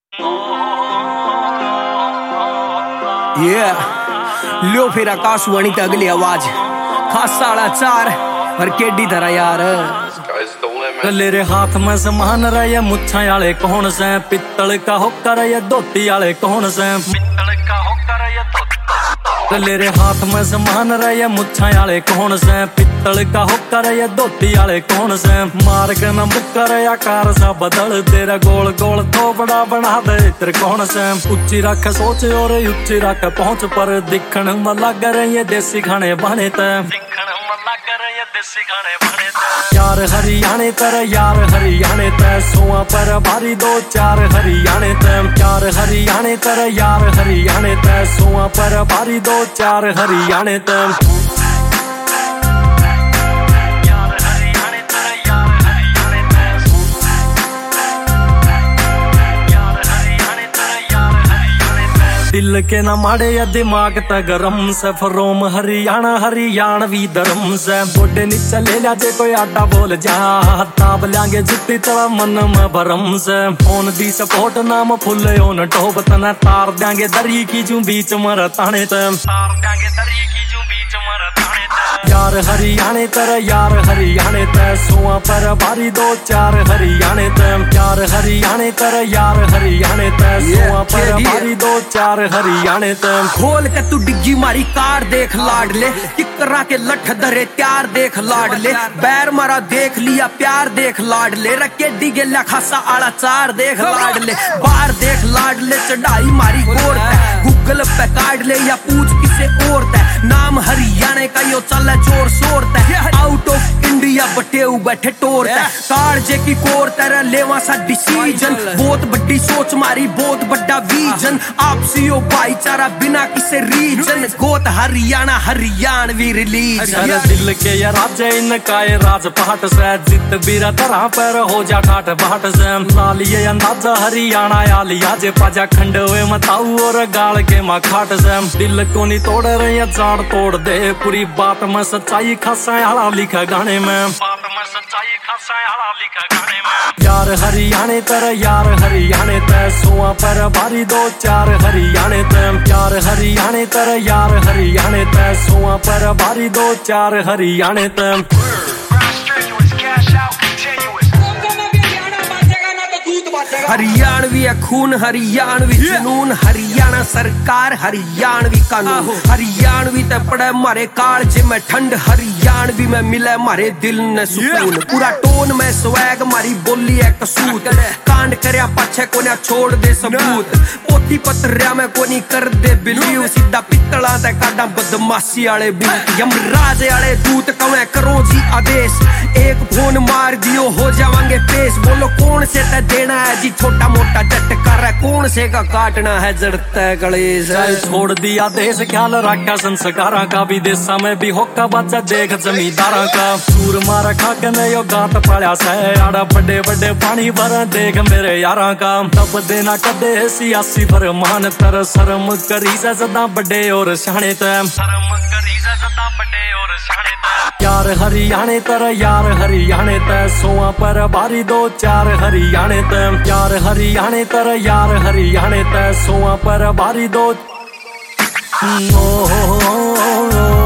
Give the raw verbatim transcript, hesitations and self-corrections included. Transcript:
Yeah. लो फिर आकाशवाणी ते अगली आवाज खासा आला चार और केडी धरा यार कले रे हाथ में समान रहे मुच्छा आले कौन से पित्तल का होकर ये धोती आले कौन से पित्तल का होकर ये कले रे हाथ में समान रहे मुच्छा आले कौन से पित्तल का होकर ये धोती आले कौन से मार के न मुक्कर आकार सा बदल तेरा गोल गोल थोपड़ा बना दे तेरे कौन से ऊंची रख सोच और ऊंची रख पहुंच पर दिखण में लग रहे ये देसी खाने बने ते दिखण में लग रहे ये देसी खाने बने ते यार हरियाणे तर यार हरियाणे ते सोआ पर भारी दो चार हरियाणे ते यार हरियाणे तर यार हरियाणे ते सोआ पर भारी दो चार हरियाणे ते दिल के न माड़े या दिमाग त गरम से फरोम हरियाणा हरियाणवी धर्म से बोडे नीचे ले लिया जे कोई आटा बोल जा ताब लांगे जुत्ती चला मन में भरम से फोन दी सपोर्ट नाम फुले ओन टोब तना तार देंगे दरी की जू बीच मर ताने ते तार देंगे दरी की जू बीच मर ताने ते यार हरियाणे तर यार हरियाणे ते सोआ पर भारी दो चार हरियाणे ते यार हरियाणे तर यार हरियाणे ते सोआ पर भारी दो चार हरियाणे ते खोल के तू डिग्गी मारी कार देख लाड ले किकरा के लठ धरे त्यार देख लाड ले बैर मारा देख लिया प्यार देख लाड ले रके डिगे ला खासा आला चार देख लाड ले बार देख लाड ले चढ़ाई मारी गोर गूगल पे काट ले या पूछ किसे और ते नाम हरियाणे का यो चल जोर शोर ते आउट ऑफ इंडिया बटे बैठे टोर ते कार जे की कोर तेरा लेवा सा डिसीजन बहुत बड़ी सोच मारी बहुत बड़ा विजन आपसी ओ भाईचारा बिना किसे रीजन गोत हरियाणा हरियाणवी रिलीज दिल के ये राजे इनका ये राजपाट से जित बीरा तरह पर हो जा ठाट बाट से लालिए अंदाजा हरियाणा या लिया जे पाजा खंड हुए मताऊ और गाल के मा खाट से दिल को नहीं तोड़ रहे जान तोड़ दे पूरी बात में सच्चाई खासा आला लिखा गाने में बात में सच्चाई खासा आला लिखा गाने में यार हरियाणे तर यार हरियाणे ते सोआ पर भारी दो चार हरियाणे ते यार हरियाणे तर यार हरियाणे ते सोआ पर भारी दो चार हरियाणे ते हरियाणवी खून हरियाणवी जुनून हरियाणा सरकार हरियाणवी कानून हरियाणवी ते पड़े मारे काल जे में ठंड हरियाणवी में मिले मारे दिल ने सुकून पूरा टोन में स्वैग मारी बोली है कसूत कांड करया पाछे कोन्या छोड़ दे सबूत पोथी पत्रिया में कोनी कर दे बिलीव सीधा पित्तला ते काडा बदमाशी आले बूत यमराज आले दूत कवे करो जी आदेश एक फोन मार दियो हो जावांगे पेश बोलो कौन से ते देना है जी छोटा मोटा झटकार है कौन से का काटना है जड़ता है गणेश छोड़ दिया देश ख्याल रखा संस्कारा का विदेशा में भी होका बच्चा देख जमींदारा का सूर मारा खा के ने यो गात पाया से आड़ा बड़े बड़े पानी भर देख मेरे यारा का तब देना कदे सियासी पर मान तर शर्म करी से सदा बड़े और शाने ते शर्म करी से सदा बड़े और शाने ते यार हरियाणे तर यार हरियाणे ते सोआ पर भारी दो चार हरियाणे ते यार हरियाणे तर यार हरियाणे ते सोआ पर भारी दो